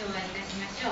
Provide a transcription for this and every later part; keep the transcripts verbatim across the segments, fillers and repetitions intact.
和いたしましょう。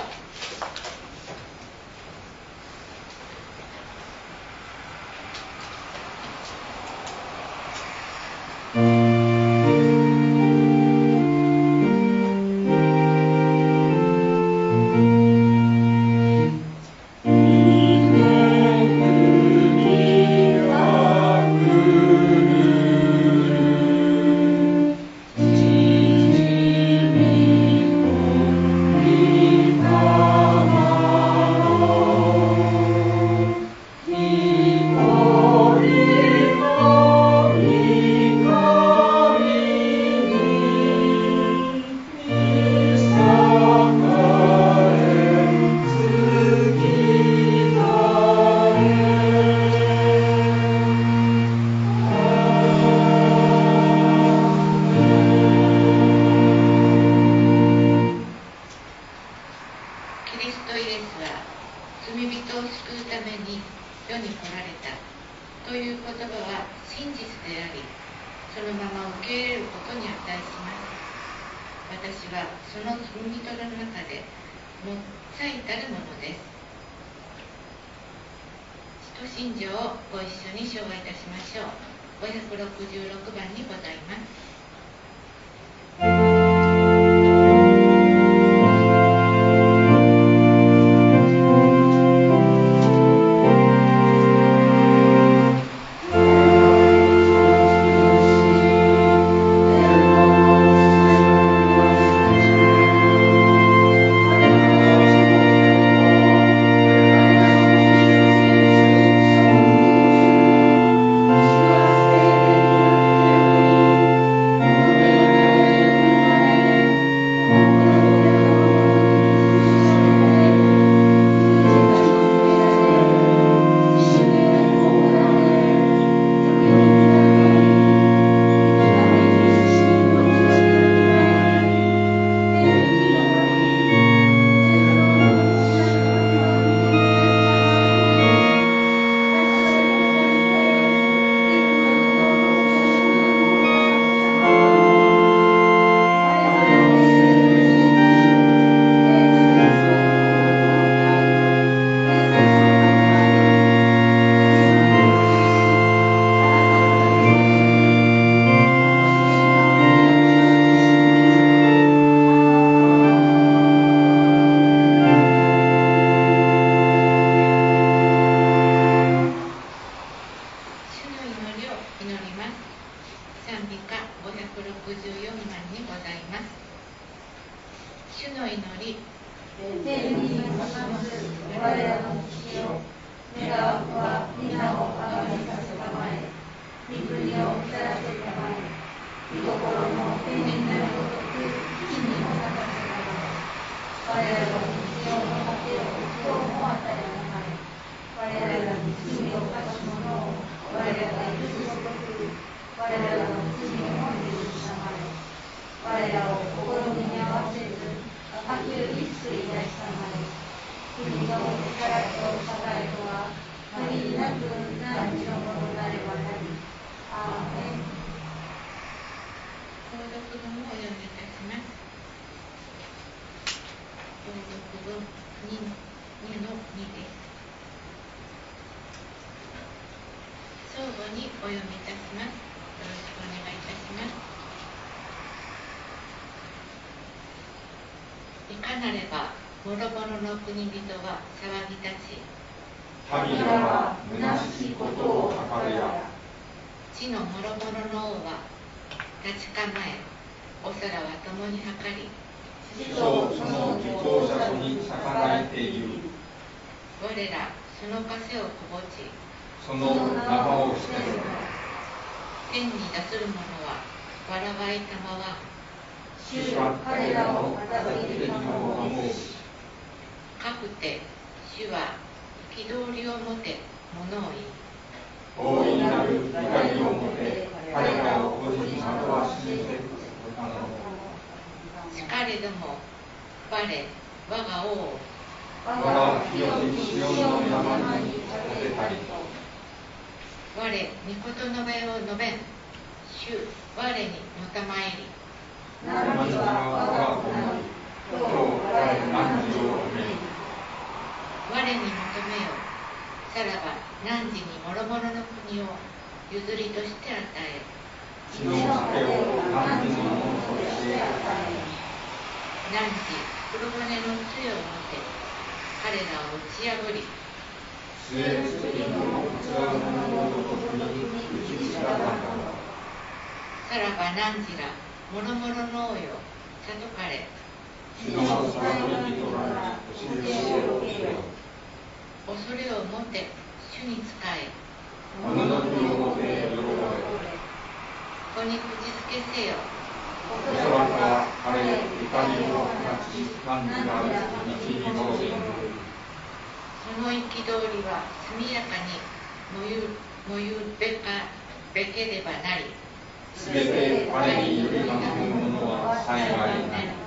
何は我が子なり今日我何時をめい。 我に求めよ。さらば汝に諸々の国を譲りとして与え、 血の酒を何時のものとして与え。 汝黒羽の杖を持て、彼らを打ち破り、 杖つきの器の者ごとくに打ち散らされた。 さらば汝ら諸々の王よ、悟かれ。 主の裁き人が教えを受けよ。 恐れを持て、主に仕え。 おののきをもて喜べ。 子に口づけせよ。 おそらくは彼怒りを放ち、何が道に戻せ。 その憤りは速やかにもゆもゆべかべければなり、 すべて我によりまくる者は幸いなり。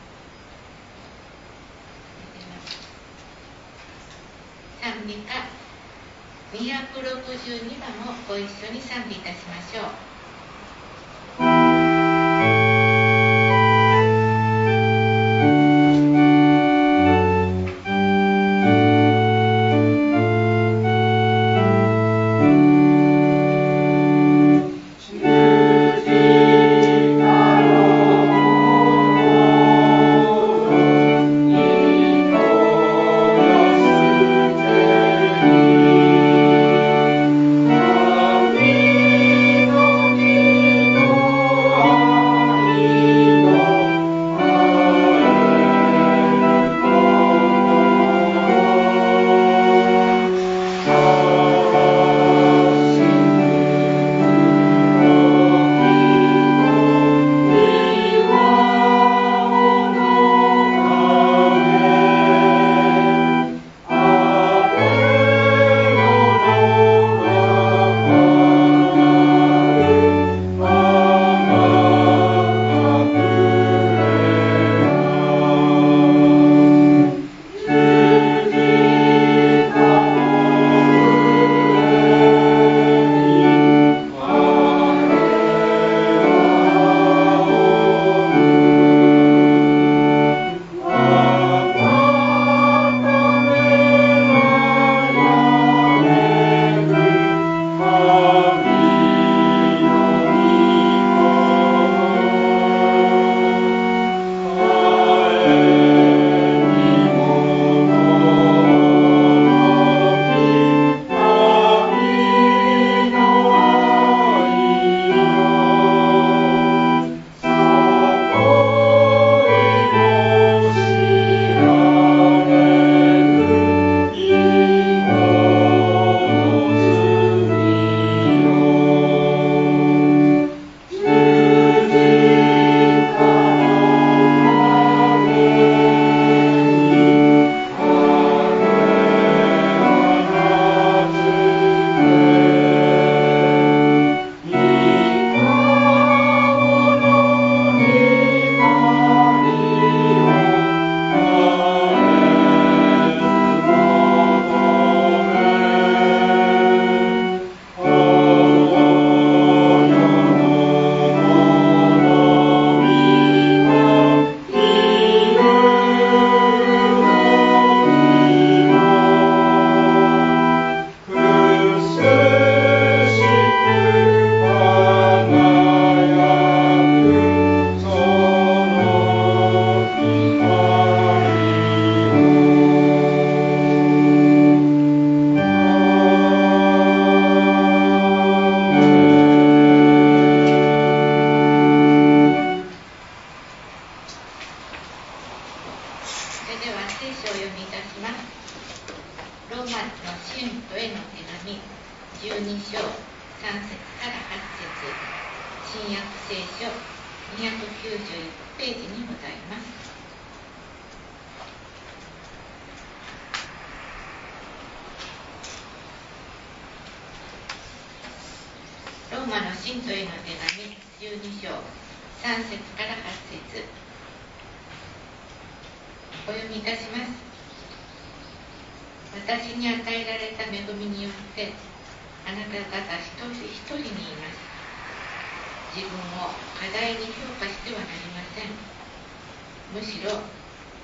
賛美歌にひゃくろくじゅうにばんをご一緒に賛美いたしましょう。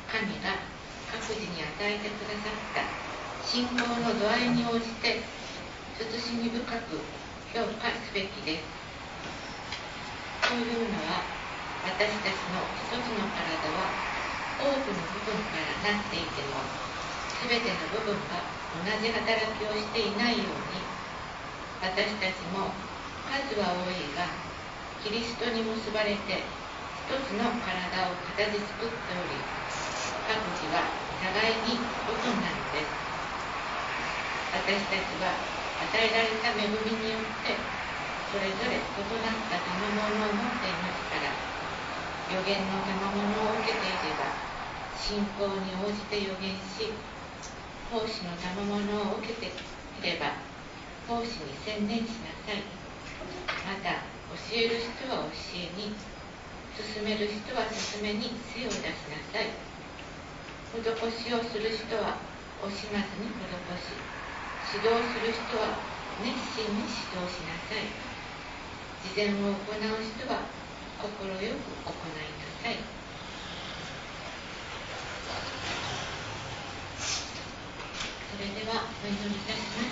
神が各自に与えてくださった信仰の度合いに応じて慎み深く評価すべきです。というのは、私たちの一つの体は多くの部分からなっていても、すべての部分が同じ働きをしていないように、私たちも数は多いがキリストに結ばれて一つの体を形作っており、各自は互いに部分なのです。私たちは与えられた恵みによってそれぞれ異なった賜物を持っていますから、預言の賜物を受けていれば信仰に応じて預言し、奉仕の賜物を受けていれば奉仕に専念しなさい。また教える人は教えに、進める人は進めに精を出しなさい。施しをする人は惜しまずに施し、指導する人は熱心に指導しなさい。慈善を行う人は心よく行いなさい。それではお祈りいたします。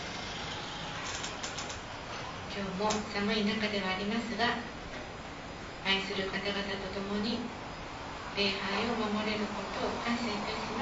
今日も寒い中ではありますが、愛する方々と共に礼拝を守れることを感謝いたします。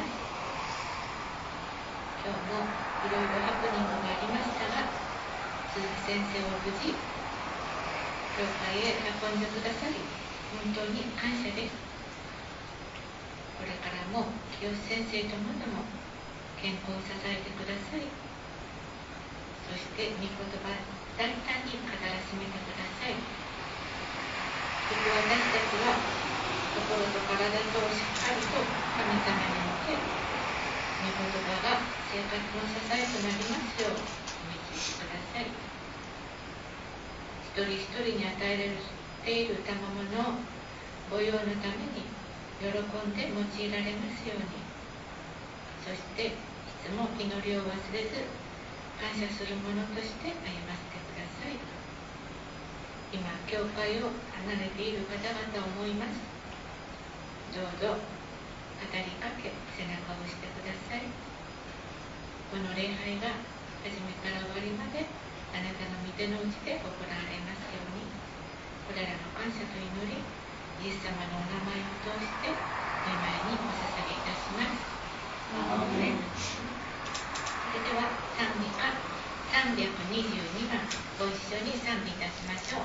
今日もいろいろハプニングがありましたが、鈴木先生を無事教会へ運んでくださり、本当に感謝です。これからも清先生ともども健康を支えてください。そして御言葉大胆に語らしめてください。そして私たちは心と体とをしっかりと神様に向け、御言葉が生活の支えとなりますよう導いてください。一人一人に与えられている賜物をご用のために喜んで用いられますように、そしていつも祈りを忘れず感謝するものとして歩ませてください。今教会を離れている方々を思います。どうぞ語りかけ背中を押してください。この礼拝が始めから終わりまであなたの御手の内で行われますように、これらの感謝と祈り、イエス様のお名前を通して御前にお捧げいたします。アーメン。それでは賛美歌さんびゃくにじゅうにばん、ご一緒に賛美いたしましょう。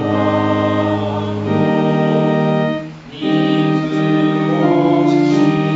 「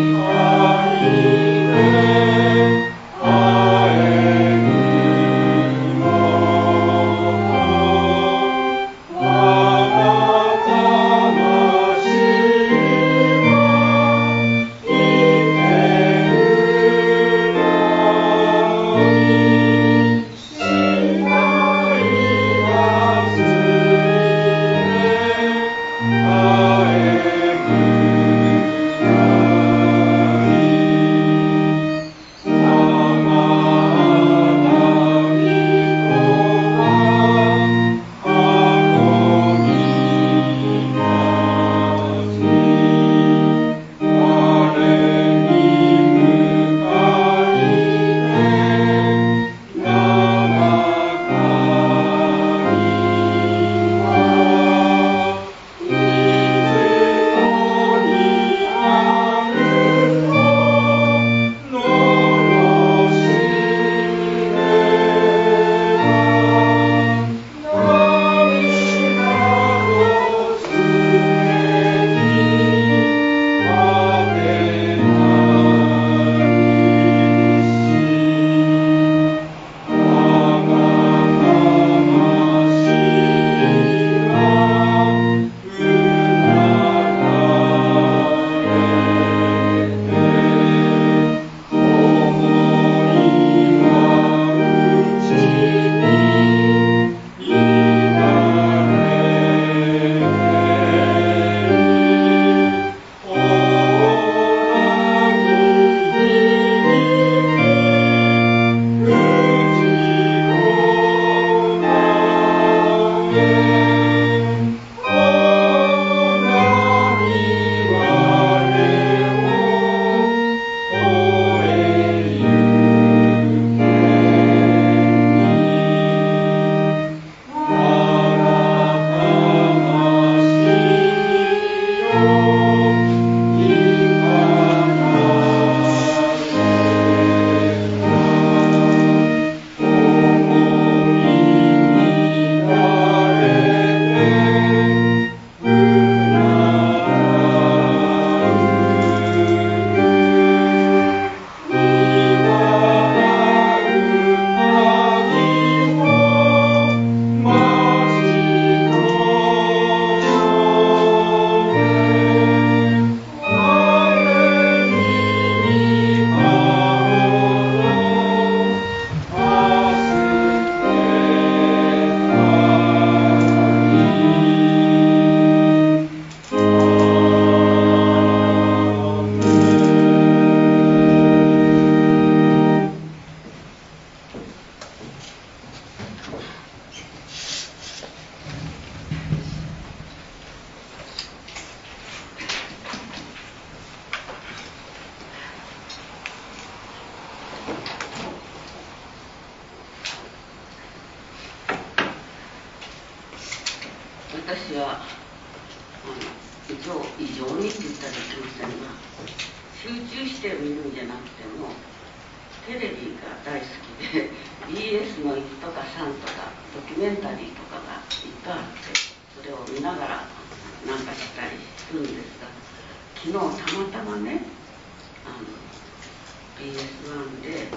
私は異常異常にって言ったらいけませんが、集中して見るんじゃなくてもテレビが大好きで ビーエス のいちとかさんとかドキュメンタリーとかがいっぱいあって、それを見ながらなんかしたりするんですが、昨日たまたまね、あの ビーエスワン で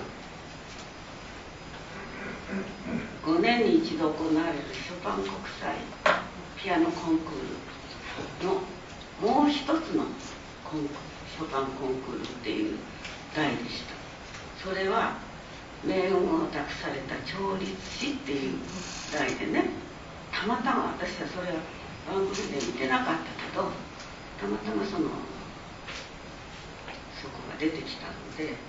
ごねんに一度行われるショパン国際ピアノコンクールのもう一つのコンショパンコンクールっていう題でした。それは命運を託された調律師っていう題でね、たまたま私はそれは番組で見てなかったけど、たまたまそのそこが出てきたので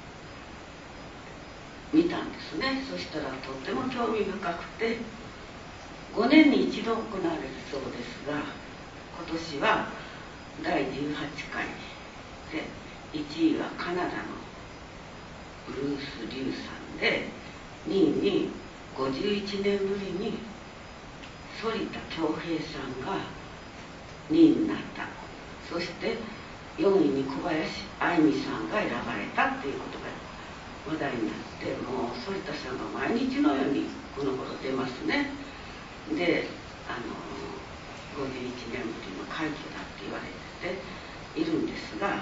見たんですね。そしたらとっても興味深くて、ごねんに一度行われるそうですが、今年はだいじゅうはちかいで、いちいはカナダのブルース・リュウさんで、にいにごじゅういちねんぶりに反田恭平さんがにいになった。そしてよんいに小林愛実さんが選ばれたっていうことが話題になって、もう反田さんが毎日のようにこの頃出ますね。で、あのごじゅういちねんぶりの快挙だって言われているんですが、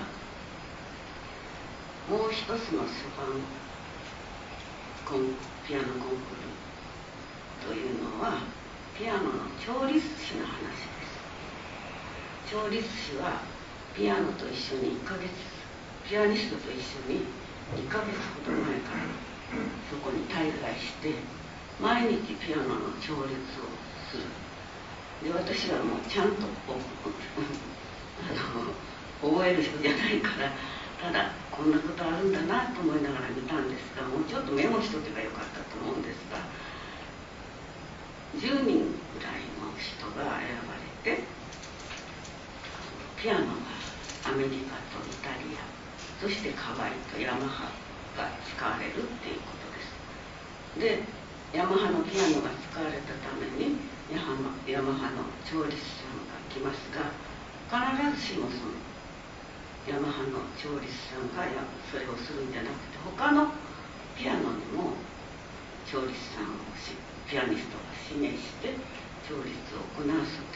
もう一つのショパンコンピアノコンクールというのはピアノの調律師の話です。調律師はピアノと一緒にいっかげつ、ピアニストと一緒にいっかげつほど前からそこに滞在して毎日ピアノの調律をする。で、私はもうちゃんとあの覚える人じゃないから、ただこんなことあるんだなと思いながら見たんですが、もうちょっとメモしとけばよかったと思うんですが、じゅうにんぐらいの人が選ばれて、ピアノがアメリカとイタリア、そしてハワイとヤマハが使われるっていうことです。で、ヤマハのピアノが使われたためにヤマヤマハの調律師さんが来ますが、必ずしもそのヤマハの調律師さんがそれをするんじゃなくて、他のピアノにも調律師さんをピアニストが指名して調律を行うそう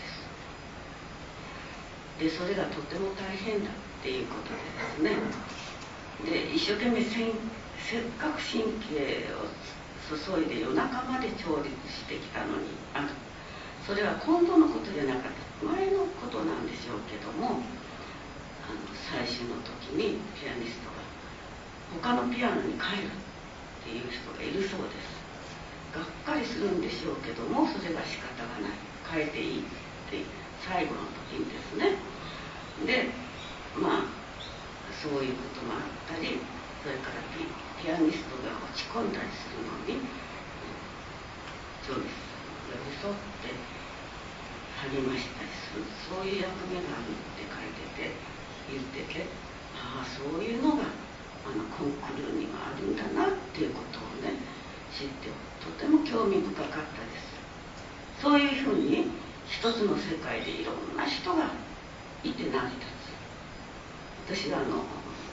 です。で、それがとても大変だっていうことでですね、で、一生懸命せっかく神経を注いで夜中まで調律してきたのに、あそれは今度のことじゃなかった、前のことなんでしょうけども、あの最初の時にピアニストが他のピアノに変えるっていう人がいるそうです。がっかりするんでしょうけども、それが仕方がない、変えていいって最後の時にですね。で、まあそういうこともあったり、それから ピ, ピアニストが落ち込んだりするのに調律さんが寄り添って励ましたりする、そういう役目があるって書いてて言ってて、ああそういうのがあのコンクールにはあるんだなっていうことをね知ってとても興味深かったです。そういうふうに一つの世界でいろんな人がいて成り立つ。私はあの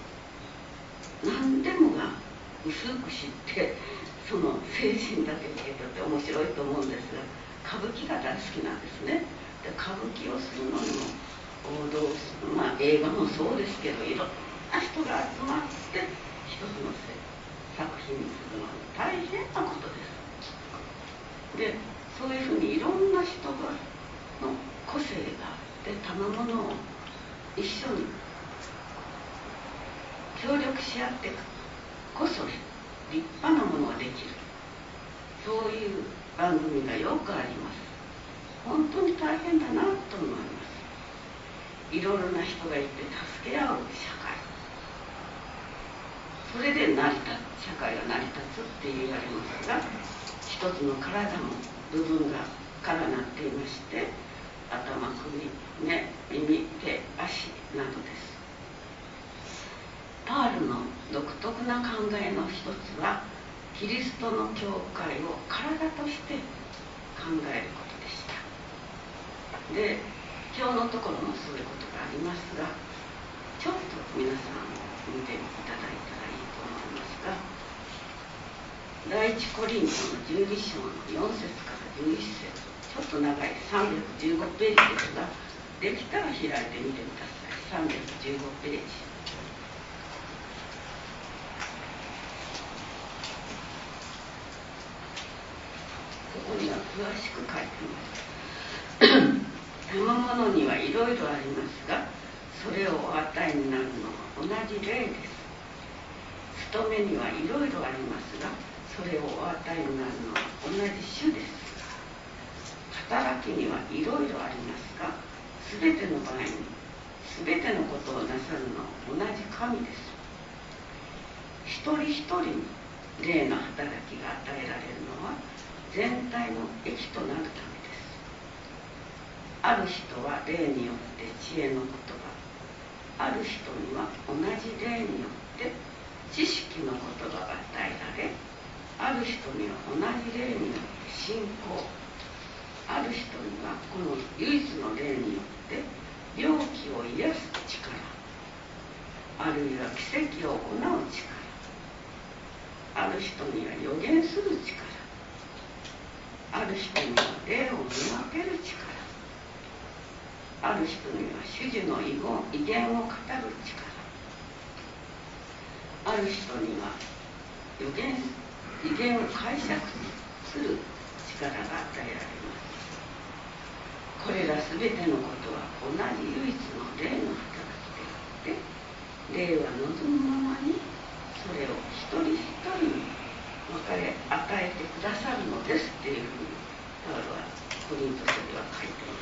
何でもが薄く知ってその精神だけ受け取って面白いと思うんですが、歌舞伎が大好きなんですね。で、歌舞伎をするのにも王道、まあ映画もそうですけど、いろんな人が集まって一つの作品にするのは大変なことです。で、そういうふうにいろんな人がの個性があって賜物を一緒に協力し合ってこそ立派なものができる、そういう番組がよくあります。本当に大変だなと思います。いろいろな人がいて助け合う社会、それで成り立つ社会が成り立つって言われますが、一つの体の部分がからなっていまして、頭、首、目、耳、手、足などです。パールの独特な考えの一つは、キリストの教会を体として考えることでした。で、今日のところもそういうことがありますが、ちょっと皆さん見ていただいたらいいと思いますが、第一コリントのじゅうに章のよん節からじゅういち節、ちょっと長いさんびゃくじゅうごページですが、できたら開いてみてください。さんびゃくじゅうごページ。ここには詳しく書いています。賜物にはいろいろありますが、それをお与えになるのは同じ霊です。務めにはいろいろありますが、それをお与えになるのは同じ主です。働きにはいろいろありますが、すべての場合にすべてのことをなさるのは同じ神です。一人一人に霊の働きが与えられるのは全体の益となるためです。ある人は霊によって知恵の言葉、ある人には同じ霊によって知識の言葉が与えられ、ある人には同じ霊によって信仰、ある人にはこの唯一の霊によって病気を癒す力、あるいは奇跡を行う力、ある人には予言する力、ある人には霊を見分ける力、ある人には主樹の遺言を語る力、ある人には予言威厳を解釈する力が与えられます。これらすべてのことは同じ唯一の霊の働きであって、霊は望むままにそれを一人一人に分かれ与えてくださるのですっていうふうにパウロはコリント書では書いています。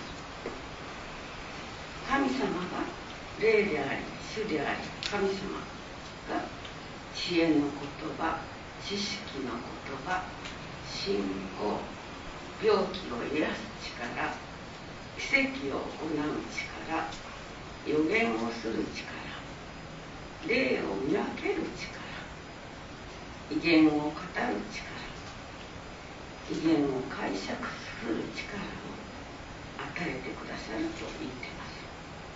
神様が霊であり主であり、神様が知恵の言葉、知識の言葉、信仰、病気を癒す力、奇跡を行う力、予言をする力、霊を見分ける力、威厳を語る力、威厳を解釈する力を与えてくださると言っています。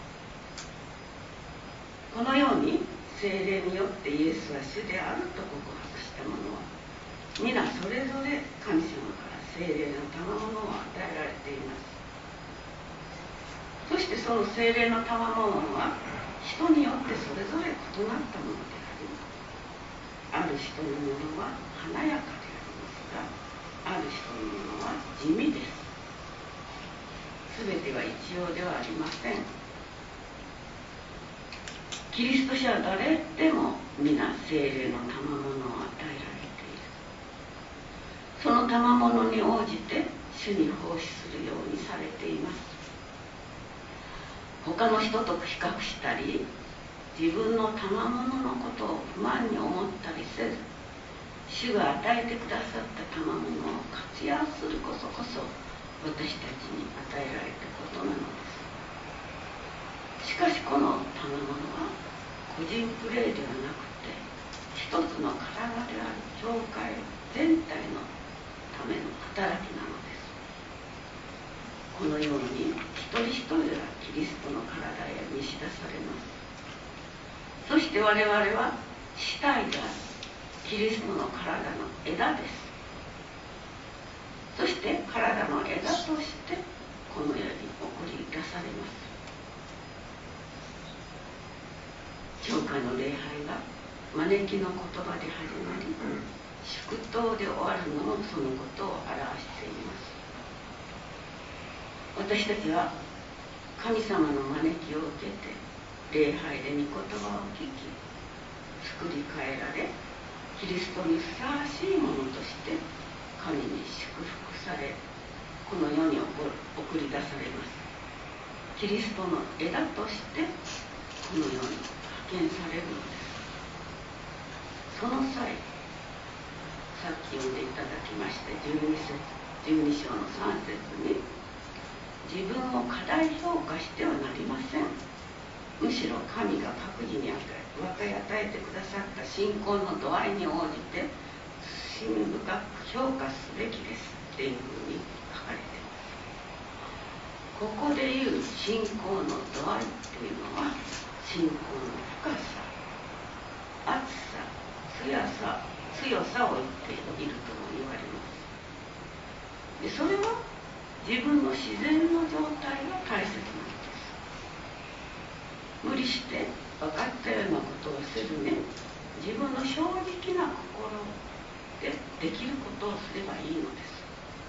このように聖霊によってイエスは主であると告白した者は皆それぞれ神様から聖霊の賜物を与えられています。そしてその聖霊の賜物は人によってそれぞれ異なったものであり、ある人のものは華やかでありますが、ある人のものは地味です。すべては一様ではありません。キリスト者は誰でも皆聖霊の賜物を与えられている。その賜物に応じて主に奉仕するようにされています。他の人と比較したり、自分の賜物のことを不満に思ったりせず、主が与えてくださった賜物を活用するこそこそ私たちに与えられたことなのです。しかしこの賜物は個人プレーではなくて、一つの体である教会全体のための働きなのです。このように一人一人がキリストの体へ見し出されます。そして我々は死体であるキリストの体の枝です。そして体の枝としてこの世に送り出されます。教会の礼拝が招きの言葉で始まり、祝祷で終わるのもそのことを表しています。私たちは神様の招きを受けて礼拝で御言葉を聞き、作り変えられ、キリストにふさわしいものとして神に祝福され、この世に送り出されます。キリストの枝としてこの世に派遣されるのです。その際、さっき読んでいただきましたじゅうに節、じゅうに章のさん節に、自分を過大評価してはなりません。むしろ神が各自に与え分け与えてくださった信仰の度合いに応じて慎深く評価すべきですっていうふうに書かれています。ここでいう信仰の度合いっていうのは、信仰の深さ、厚さ、強さ、強さを言っているとも言われます。でそれは自分の自然の状態が大切なんです。無理して分かったようなことをせずね、自分の正直な心でできることをすればいいのです。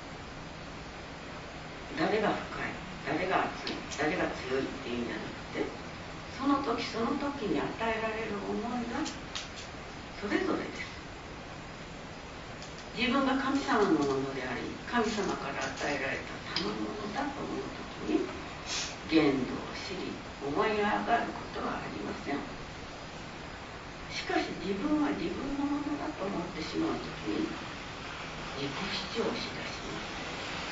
誰が深い、誰が熱い、誰が強いっていうんじゃなくて、その時その時に与えられる思いがそれぞれです。自分が神様のものであり、神様から与えられた賜物だと思う時に限度を知り思い上がることはありません。しかし自分は自分のものだと思ってしまう時に自己主張しだします。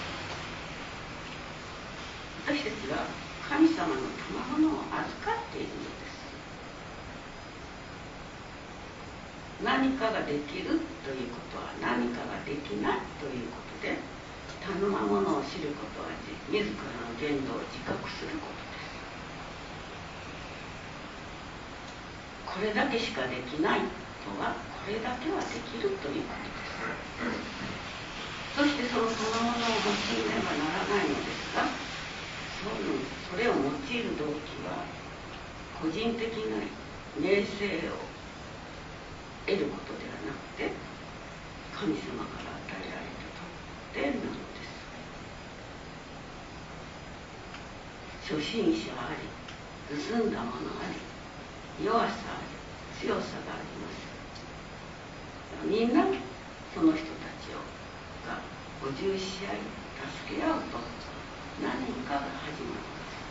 私たちは神様の賜物を預かっているのです。何かができるということは何かができないということで、頼むものを知ることは自らの限度を自覚することです。これだけしかできないとは、これだけはできるということです。そしてその賜物を用いねばならないのですが、それを用いる動機は個人的な名声を得ることではなくて、神様から与えられた特典なのです。初心者あり、進んだものあり、弱さあり、強さがあります。みんなその人たちをが補充し合い助け合うと何かが始まり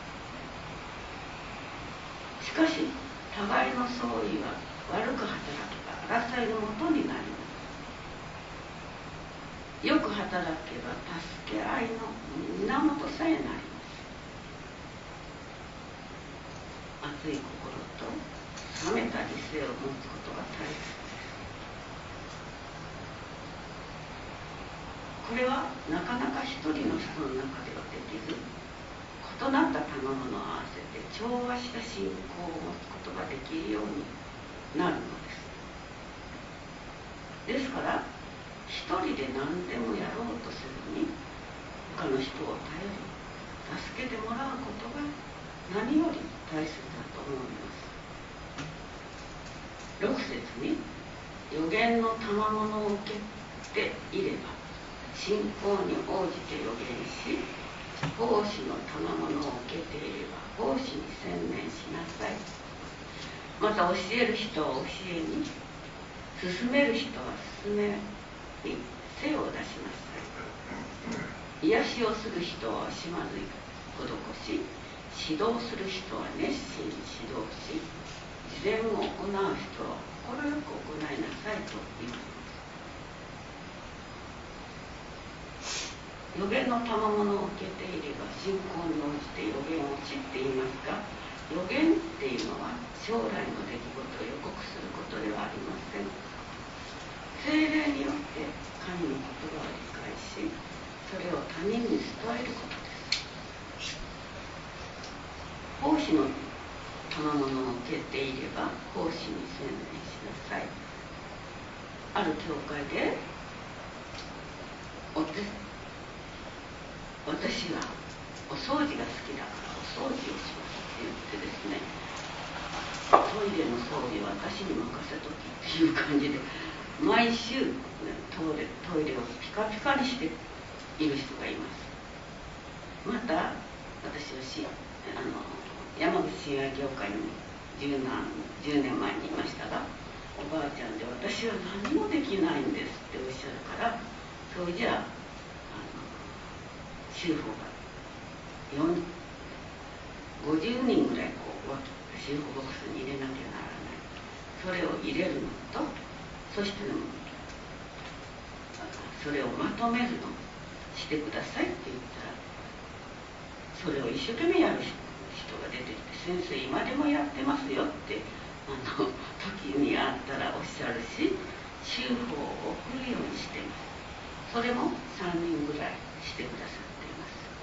ます。しかし互いの相違は悪く働けば争いのもとになります。よく働けば助け合いの源さえなります。熱い心と冷めた理性を持つことが大切です。これはなかなか一人の人の中ではできず、異なった賜物を合わせて調和した信仰を持つことができるようになるのです。ですから一人で何でもやろうとせずに、他の人を頼り助けてもらうことが何より大切だと思います。ろく節に予言の賜物を受けていれば信仰に応じて予言し、奉仕の賜物を受けていれば奉仕に専念しなさい。また教える人は教えに、進める人は進めに精を出しなさい。癒しをする人は惜しまず施し、指導する人は熱心に指導し、事前を行う人は心よく行いなさいと言われます。予言の賜物を受けていれば信仰に応じて予言を知っていますが、予言っていうのは将来の出来事を予告することではありません。聖霊によって神の言葉を理解し、それを他人に伝えることです。奉仕の賜物を受けていれば奉仕に専念しなさい。ある教会でお手私はお掃除が好きだからお掃除をしますって言ってですね、トイレの掃除は私に任せときっていう感じで毎週トイレ、トイレをピカピカにしている人がいます。また私はしあの山口親愛業界にじゅうねんまえにいましたが、おばあちゃんで私は何もできないんですっておっしゃるから、それじゃあ修法がごじゅうにんぐらいこう修法ボックスに入れなきゃならない。それを入れるのと、そしてのそれをまとめるのしてくださいって言ったら、それを一生懸命やる人が出てきて、先生今でもやってますよってあの時にあったらおっしゃるし、修法を送るようにしています。それもさんにんぐらいしてくださってい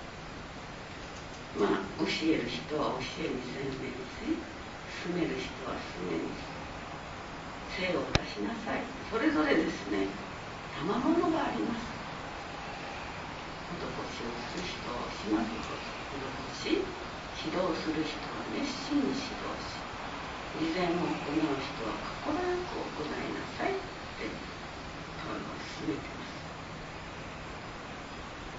ます。まあ教える人は教えに専念し、進める人は進めに精を出しなさい。それぞれですね、賜物があります。施しをする人はしまず施し、指導する人は熱心に指導し、慈善を行う人は心よく行いなさいってパウロは進めています。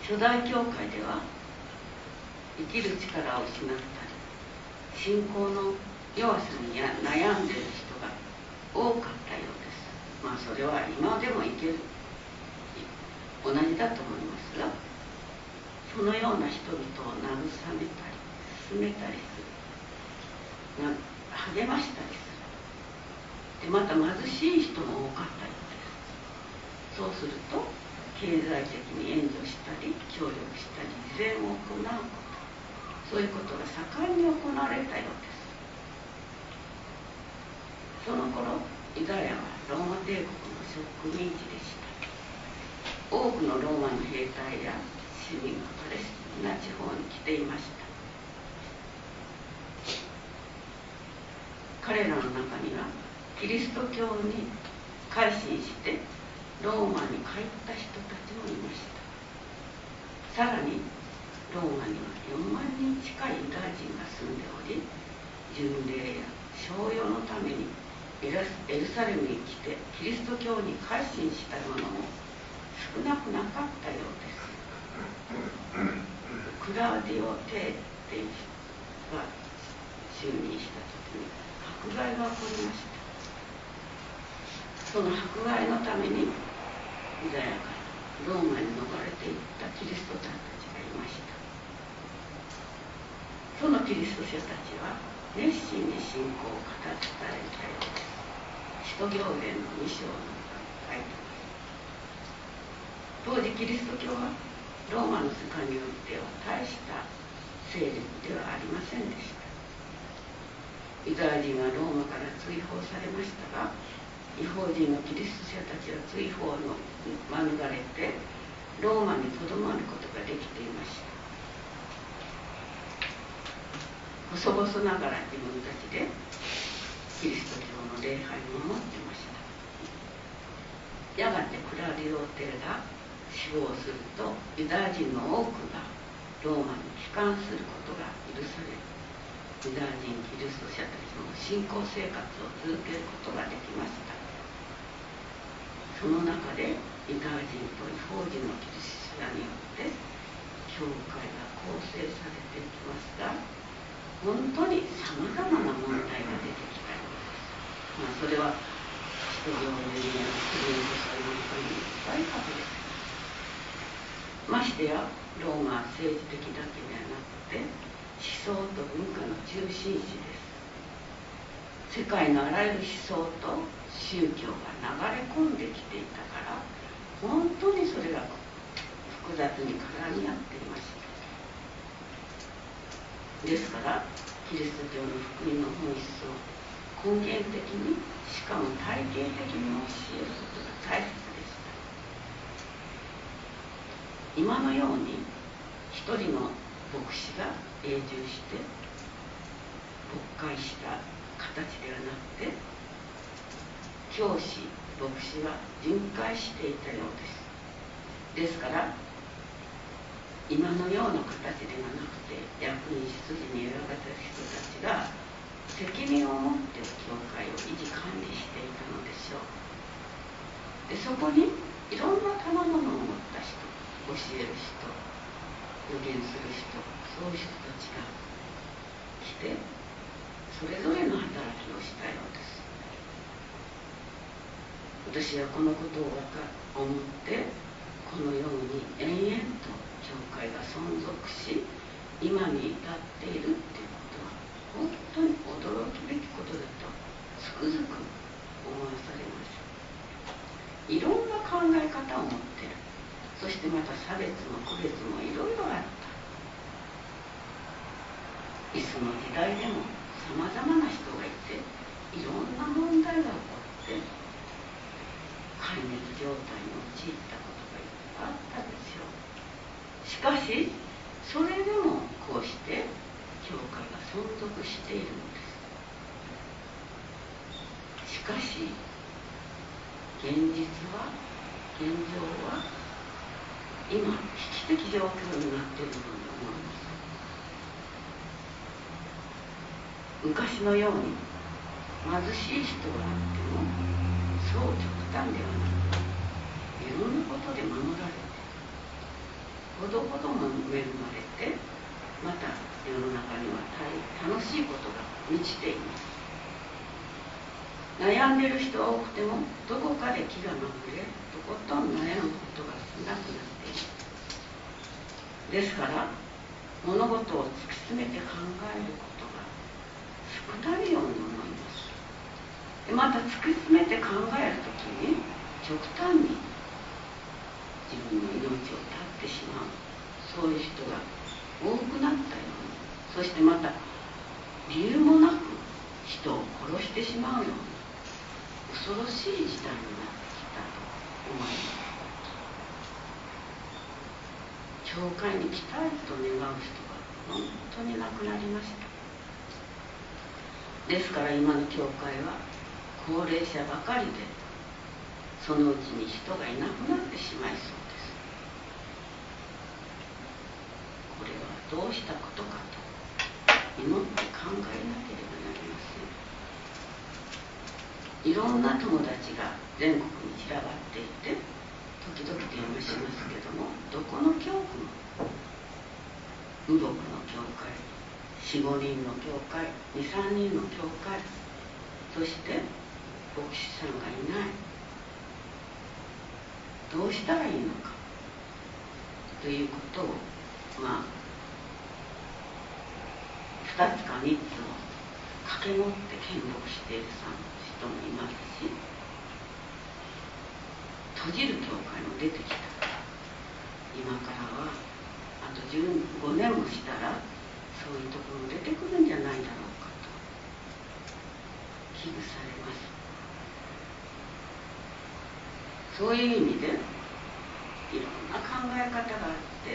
初代教会では生きる力を失ったり、信仰の弱さに悩んでいる人が多かったようです。まあそれは今でもいける同じだと思いますが、そのような人々を慰めたり進めたりする、励ましたりする。でまた貧しい人も多かったようです。そうすると経済的に援助したり協力したり慈善を行うこと、そういうことが盛んに行われたようです。その頃ユダヤはローマ帝国の植民地でした。多くのローマの兵隊や市民がパレスチナ地方に来ていました。彼らの中にはキリスト教に改心してローマに帰った人たちもいました。さらにローマにはよんまんにん近いユダヤ人が住んでおり、巡礼や商用のためにエルサレムに来てキリスト教に改心した者も少なくなかったようです。クラウディオ・テーっていう人が就任した時に迫害が起こりました。その迫害のためにユダヤからローマに逃れていったキリスト者たちがいました。そのキリスト者たちは熱心に信仰を語って伝えたようです。使徒行伝のに章の中に書いてます。当時キリスト教はローマの世界においては大した勢力ではありませんでした。ユダヤ人はローマから追放されましたが、異邦人のキリスト者たちは追放の免れてローマにとどまることができていました。細々ながら自分たちでキリスト教の礼拝を守っていました。やがてクラウディオテルが死亡するとユダヤ人の多くがローマに帰還することが許され、ユダヤ人キリスト者たちも信仰生活を続けることができました。その中でユダヤ人と異邦人のキリスト者によって教会が構成されていきますが、本当にさまざまな問題が出てきたようです。まあそれは使徒行伝やコリント書なんかにいっぱい書かれています。ましてやローマは政治的だけではなくて思想と文化の中心地です。世界のあらゆる思想と宗教が流れ込んできていたから、本当にそれが複雑に絡み合っていました。ですからキリスト教の福音の本質を根源的に、しかも体系的に教えることが大切でした。今のように一人の牧師が永住して牧会した形ではなくて、教師牧師は巡回していたようです。ですから今のような形ではなくて、役員執事に選ばれた人たちが責任を持って教会を維持管理していたのでしょう。でそこにいろんな賜物を持った人、教える人、予言する人、そういう人たちが来て、それぞれの働きをしたようです。私はこのことを思って、このように延々と教会が存続し、今に至っているっていうことは本当に驚くべきことだとつくづく思わされます。いろんな考え方を持っている。そしてまた差別も区別もいろいろあった。いつの時代でもさまざまな人がいて、 いろんな問題が起こって壊滅状態に陥ったことがいっぱいあったでしょう。しかしそれでもこうして教会が存続しているのです。しかし現実は現状は今危機的状況になっているように思います。昔のように貧しい人があってもそう極端ではなく、いろんなことで守られて、ほどほども恵まれて、また世の中には大楽しいことが満ちています。悩んでいる人は多くてもどこかで気がまぐれ、とことん悩むことが少なくなっています。ですから物事を突き詰めて考えることが少ないように思います。また突き詰めて考えるときに極端に自分の命を絶ってしまう、そういう人が多くなったように、そしてまた理由もなく人を殺してしまうような恐ろしい時代になってきたと思います。教会に来たいと願う人が本当に亡くなりました。ですから今の教会は高齢者ばかりで、そのうちに人がいなくなってしまいそうです。これはどうしたことかと祈って考えなければなりません。いろんな友達が全国に散らばっていて、時々電話しますけども、どこの教区も右僕の教会、よん、ごにんの教会、に、さんにんの教会、そして牧師さんがいない。どうしたらいいのかということを、まあふたつかみっつを掛け持って見牧している人もいますし、閉じる教会も出てきた。今からはあとじゅうごねんもしたらそういうところも出てくるんじゃないだろうかと危惧されます。そういう意味でいろんな考え方があって、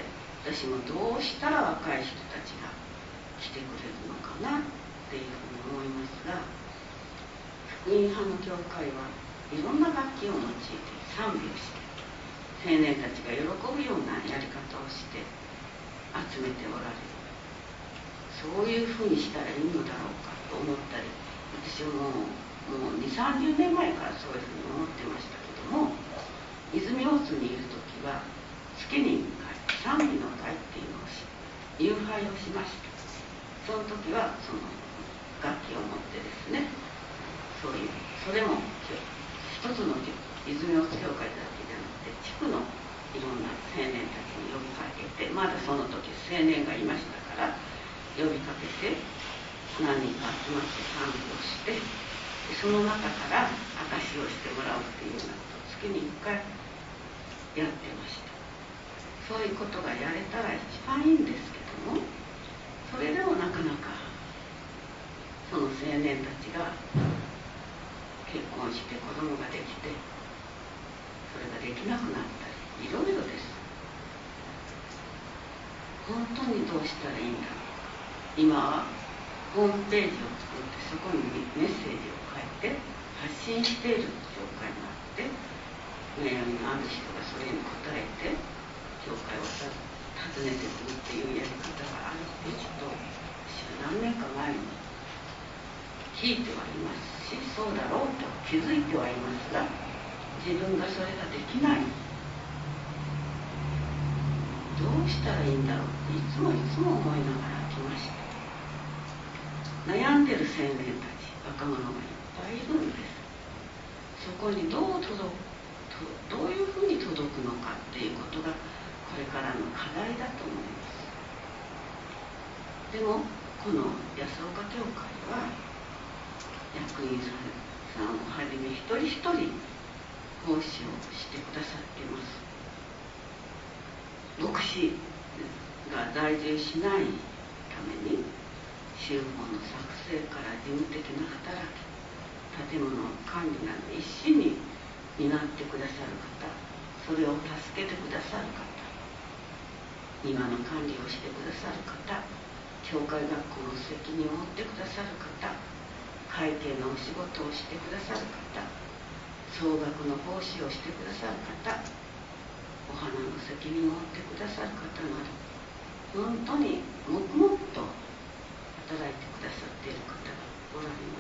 私もどうしたら若い人たちが来てくれるのかなっていうふうに思いますが、福音派の教会はいろんな楽器を用いて賛美をして、青年たちが喜ぶようなやり方をして集めておられる。そういうふうにしたらいいのだろうかと思ったり、私ももうに、さんじゅうねんまえからそういうふうに思ってましたけども、泉大津にいるときは月にいっかい賛美の会っていうのをし、夕拝をしました。その時はその楽器を持ってですね、そういうそれも一つの泉大津教会だけじゃなくて、地区のいろんな青年たちに呼びかけて、まだその時青年がいましたから呼びかけて、何人か集まって賛美をして、その中から証しをしてもらうっていうようなことを月にいっかいやってました。そういうことがやれたら一番いいんですけども、それでもなかなかその青年たちが結婚して子供ができて、それができなくなったり、いろいろです。本当にどうしたらいいんだろうか。今はホームページを作って、そこにメッセージを書いて発信している教会があって、悩みのある人がそれに応えて教会を訪ねてくるっていうやり方があるっていうことを、私は何年か前に聞いてはいますし、そうだろうと気づいてはいますが、自分がそれができない。どうしたらいいんだろうっていつもいつも思いながら来ました。悩んでる青年たち、若者がいっぱいいるんです。そこにどう届くどういうふうに届くのかっていうことがこれからの課題だと思います。でもこの安岡教会は役員さんをはじめ一人一人奉仕をしてくださっています。牧師が在住しないために宗法の作成から事務的な働き、 建物の管理など一心に担ってくださる方、それを助けてくださる方、庭の管理をしてくださる方、教会学校の責任を負ってくださる方、会計のお仕事をしてくださる方、総額の奉仕をしてくださる方、お花の責任を負ってくださる方など、本当に黙々と働いてくださっている方がおられます。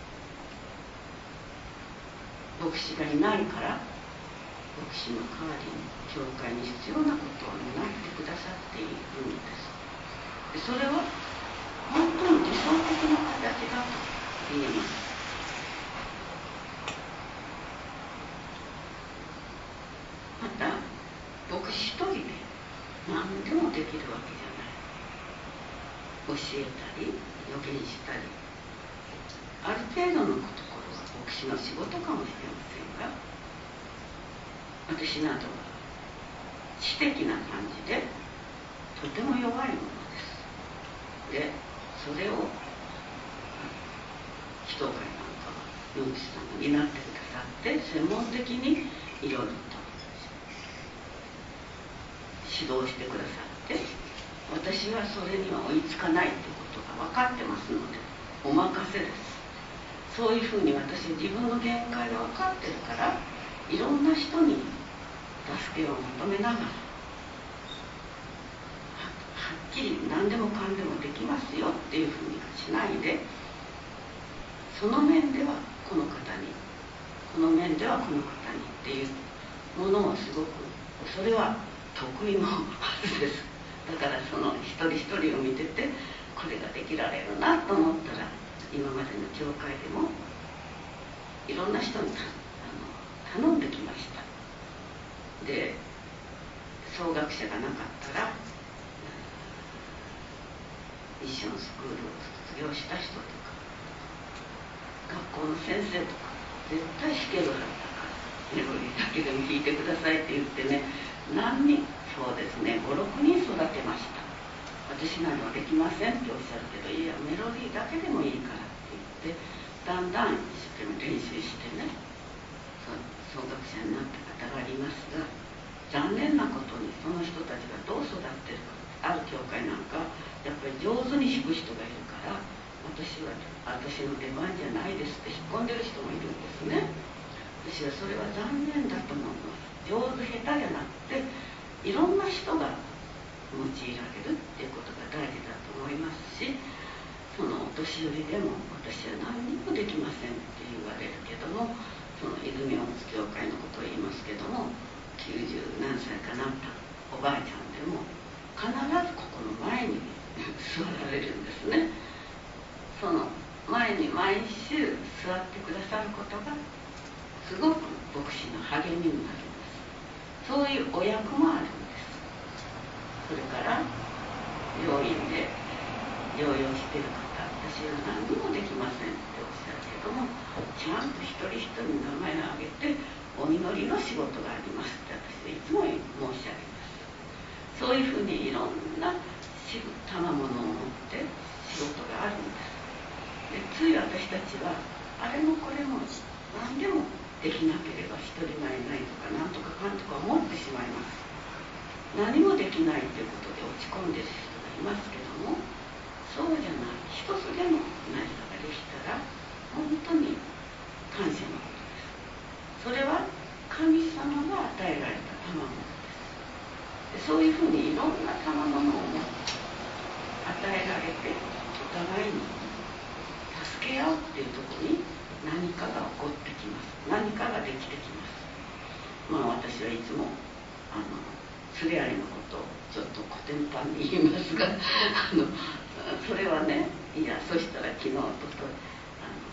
牧師がいないから牧師の代わりに教会に必要なことを担ってくださっているのです。でそれは本当に理想的な形だと言えます。また牧師一人で何でもできるわけじゃない。教えたり予言したり、ある程度のところは牧師の仕事かもしれませんが、私などは知的な感じでとても弱いものです。でそれを祈祷会なんかは野口さんが担ってくださって、専門的にいろいろと指導してくださって、私はそれには追いつかないということが分かってますのでお任せです。そういうふうに私は自分の限界が分かってるから、いろんな人に助けを求めながら、は, はっきり何でもかんでもできますよっていうふうにはしないで、その面ではこの方に、この面ではこの方にっていうものをすごく、それは得意のはずです。だからその一人一人を見てて、これができられるなと思ったら、今までの教会でもいろんな人にあの頼んできました。で総学者がなかったらミッションスクールを卒業した人とか、学校の先生とか絶対弾けるはずだから、メロディーだけでも弾いてくださいって言ってね、何人、そうですね、ごろくにん育てました。私などはできませんっておっしゃるけど、いやメロディーだけでもいいからって言って、だんだん一生懸命練習してね、総学者になった方がありますが、残念なことにその人たちがどう育ってるか、ある教会なんかやっぱり上手に弾く人がいるから、私は私の出番じゃないですって引っ込んでる人もいるんですね。私はそれは残念だと思います。上手下手じゃなくて、いろんな人が用いられるっていうことが大事だと思いますし、そのお年寄りでも私は何にもできませんって言われるけども、その泉大津教会のことを言いますけども、きゅうじゅう何歳かなったおばあちゃんでも必ずここの前に座られるんですね。その前に毎週座ってくださることがすごく牧師の励みになるんです。そういうお役もあるんです。それから病院で療養している方、私は何にもできませんっておっしゃるけども、ちゃんと一人一人名前を挙げてお祈りの仕事がありますって私はいつも申し上げます。そういうふうにいろんな賜物を持って仕事があるんです。でつい私たちはあれもこれも何でもできなければ一人前ないとかなんとかかんとか思ってしまいます。何もできないということで落ち込んでいる人がいますけども、そうじゃない、一つでも何かができたら本当に感謝のことです。それは神様が与えられた賜物です。でそういうふうにいろんな賜物を与えられて、お互いに助け合うっていうところに何かが起こってきます。何かができてきます。まあ私はいつもあの連れ合いのことをちょっと古典版に言いますがあのそれはね、いやそしたら昨日ととあの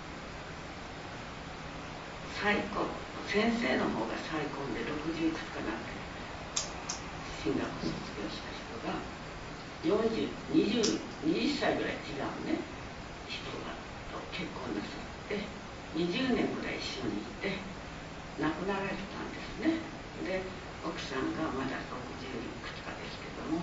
再婚、先生の方が再婚でろくじゅういくつかなって進学卒業した人がよんじゅう、にじゅう、にじゅっさいぐらい違うね人がと結婚なさってにじゅうねんぐらい一緒にいて亡くなられたんですね。で奥さんがまだろくじゅういくつかですけども、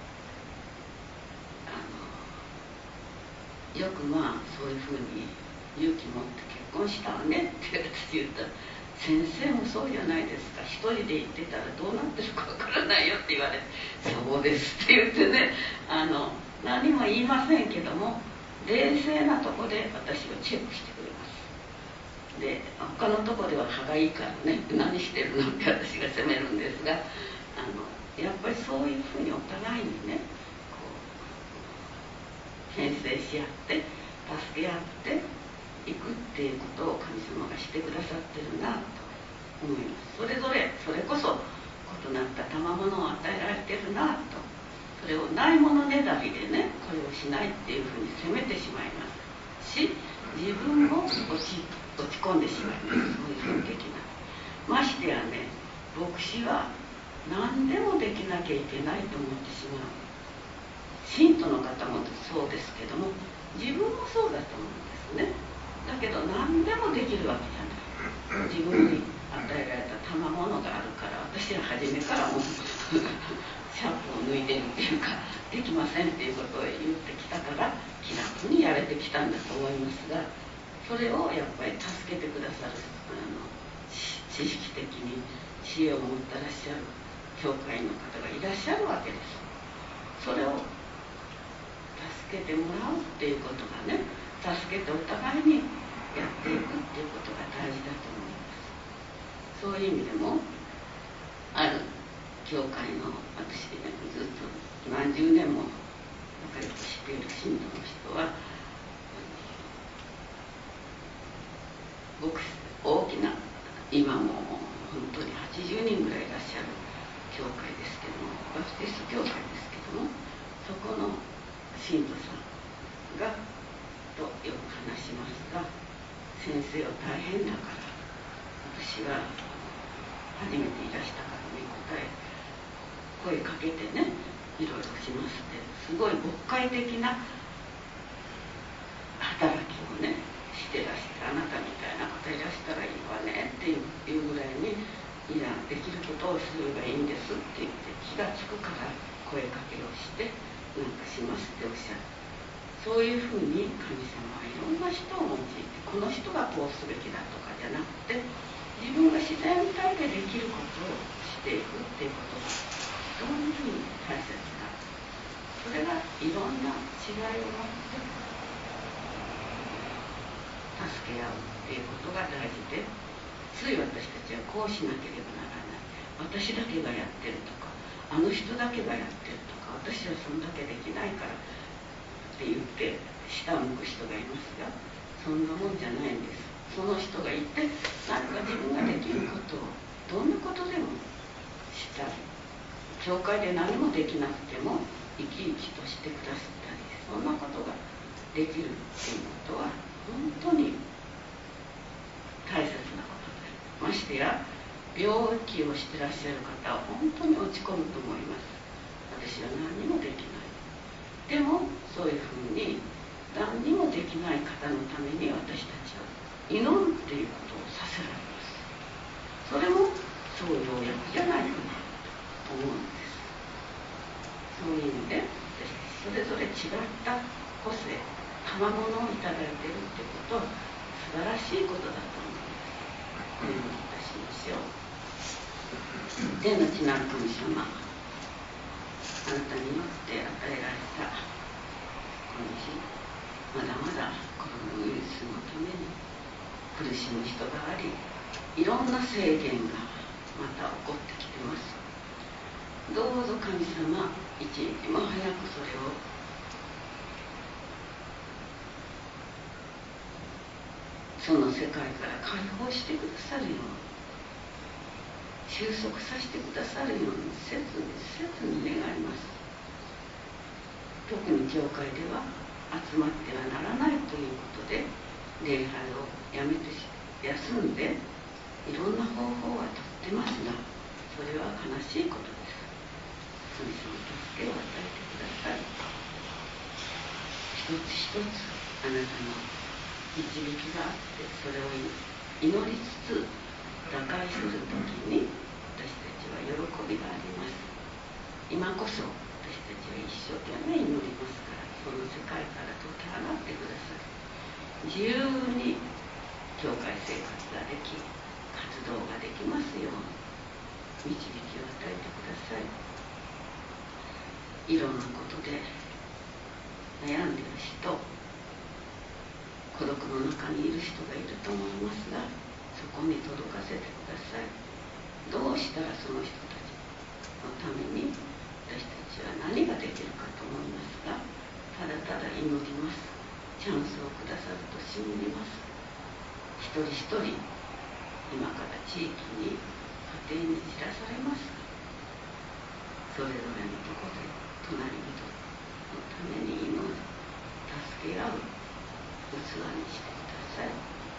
あのよくまあそういうふうに勇気持って結婚したわねって私言ったら、先生もそうじゃないですか、一人で行ってたらどうなってるかわからないよって言われて、そうですって言ってね、あの何も言いませんけども、冷静なとこで私をチェックしてくれます。で他のとこでは歯がいいからね、何してるのって私が責めるんですが、あのやっぱりそういうふうにお互いにね、こう牽制し合って助け合っていくっていうことを神様がしてくださってるなと思います。それぞれそれこそ異なった賜物を与えられてるなと、それをないものねだりでね、これをしないっていうふうに責めてしまいますし、自分も落ち落ち込んでしまいます。そういうふうにできない。ましてやね、牧師は何でもできなきゃいけないと思ってしまう。信徒の方もそうですけども、自分もそうだと思うんですね。だけど何でもできるわけじゃない。自分に与えられた賜物があるから、私は初めからもうシャンプーを脱いでるっていうか、できませんっていうことを言ってきたから気楽にやれてきたんだと思いますが、それをやっぱり助けてくださる、あの知識的に知恵を持ってらっしゃる教会の方がいらっしゃるわけです。それを助けてもらうっていうことがね、助けてお互いにやっていくっていうことが大事だと思います。そういう意味でもある教会の、私ね、ずっと何十年も仲良くしている信徒の人は、僕大きな、今も本当にはちじゅうにんぐらいいらっしゃる教会ですけども、バプテスト教会ですけども、そこの信徒さんがとよく話しますが、先生は大変だから、私は初めていらしたからに答え声かけてね、いろいろしますって、すごい牧会的な働きをねしてらして、あなたみたいな方いらしたらいいわねっていうぐらいに、いやできることをすればいいんですって言って、気がつくから声かけをしてなんかしますっておっしゃる。そういうふうに神様はいろんな人を用いて、この人がこうすべきだとかじゃなくて、自分が自然体でできることをしていくっていうことがどういうふうに大切か、それがいろんな違いを持って助け合うっていうことが大事で、つい私たちはこうしなければならない、私だけがやってるとか、あの人だけがやってるとか、私はそんだけできないからって言って下を向く人がいますが、そんなもんじゃないんです。その人がいて、何か自分ができることをどんなことでもしたり、教会で何もできなくても生き生きとしてくださったり、そんなことができるっていうことは本当に大切なことです。ましてや病気をしてらっしゃる方は本当に落ち込むと思います。私は何にもできない。でもそういうふうに何にもできない方のために私たちは祈るっていうことをさせられます。それもそうようやくじゃないかなと思うんです。そういう意味でそれぞれ違った個性、賜物をいただいているってことは素晴らしいことだと思います。お祈りいたしましょう。天の地なる神様、あなたによって与えられたこの日、まだまだコロナウイルスのために苦しむ人があり、いろんな制限がまた起こってきてます。どうぞ神様、一日も早くそれをその世界から解放してくださるように、収束させてくださるように切に切に願います。特に教会では集まってはならないということで礼拝をやめて休んでいろんな方法はとってますが、それは悲しいことです。神様、助けを与えてください。一つ一つあなたの導きがあって、それを祈りつつ打開するときに私たちは喜びがあります。今こそ私たちは一生懸命祈りますから、その世界から解き放ってください。 自由に教会生活ができ、活動ができますように導きを与えてください。いろんなことで悩んでいる人、孤独の中にいる人がいると思いますが、そこに届かせてください。どうしたらその人たちのために私たちは何ができるかと思いますが、ただただ祈ります。チャンスをくださると信じます。一人一人、今から地域に、家庭に知らされます。それぞれのところで隣人のために祈る、助け合う器にしてください。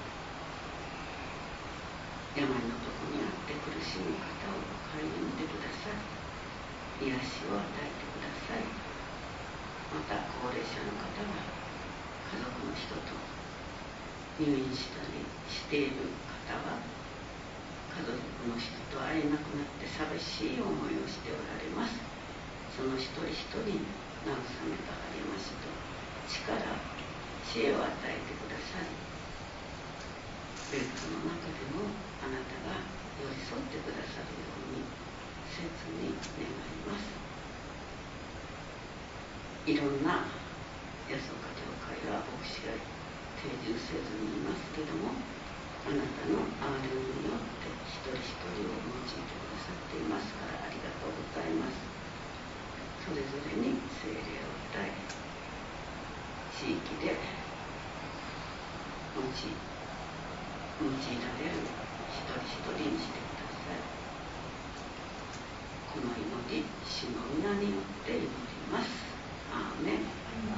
病のとこにあって苦しむ方を顧みてください。癒しを与えてください。また高齢者の方が家族の人と入院したりしている方は、家族の人と会えなくなって寂しい思いをしておられます。その一人一人に慰めと励ましと力、知恵を与えてください。ベッドの中でもあなたが寄り添ってくださるように切に願います。いろんな安岡教会は牧師が定住せずにいますけども、あなたの憐れみによって一人一人を用いてくださっていますからありがとうございます。それぞれに聖霊を与え、地域で用い、用いられる一人一人にしてください。この祈り、主の皆によって祈ります。アーメン。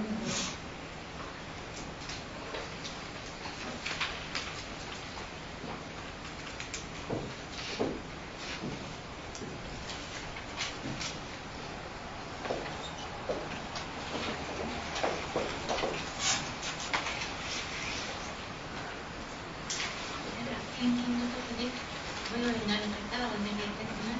献金の時です。ご用意になる方はお願いいたします。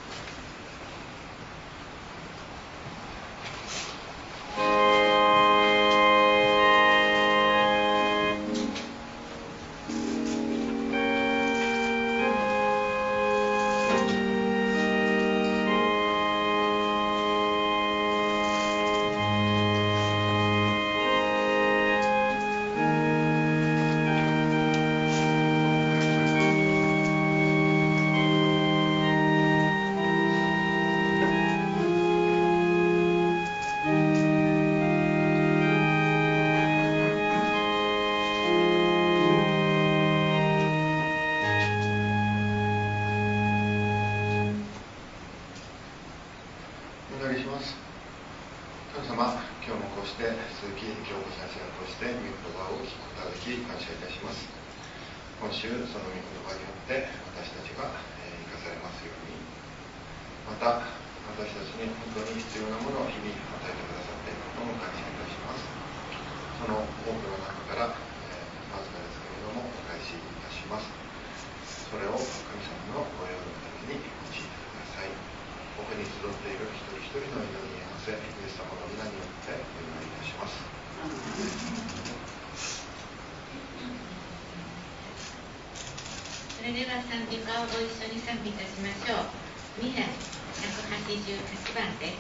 今週その御言葉によって私たちが生かされますように、また私たちに本当に必要なものを日々与えてくださっていることも感謝いたします。その多くの中からわずかですけれどもお返しいたします。それを神様のご用のために用いてください。ここに集っている一人一人の祈りに合わせ、イエス様の皆によってお祈りいたします。 それでは賛美歌をご一緒に賛美いたしましょう。未来ひゃくはちじゅうはちばんです。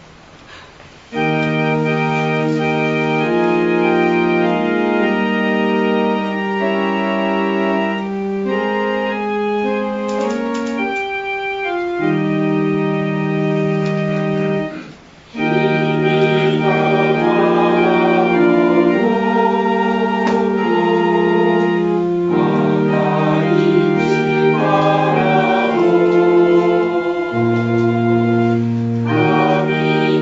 Amen.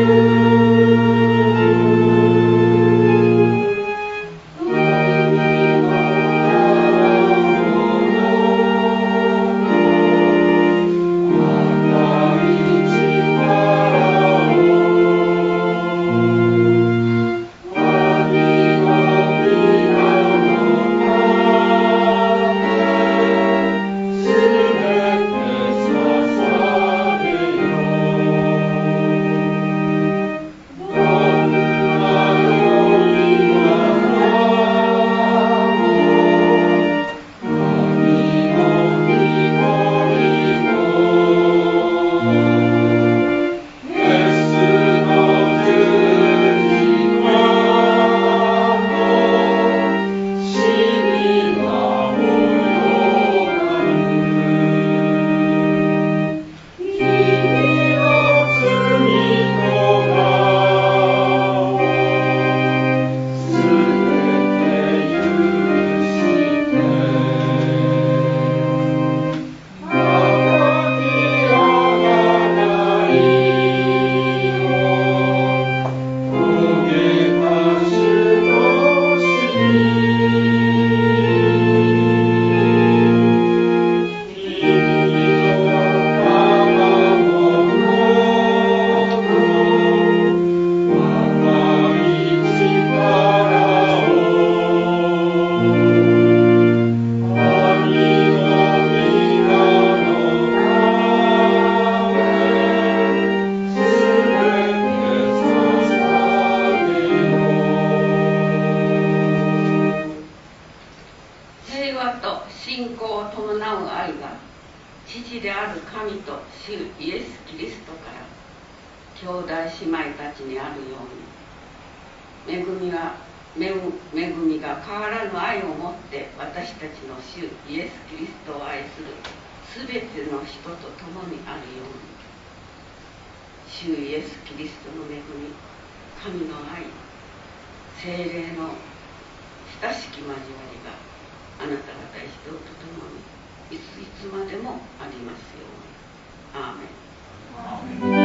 父である神と主イエス・キリストから兄弟姉妹たちにあるように、恵みが恵みが変わらぬ愛を持って私たちの主イエス・キリストを愛するすべての人と共にあるように、主イエス・キリストの恵み、神の愛、聖霊の親しき交わりがあなた方一同と共にいついつまでもありますように。アーメン。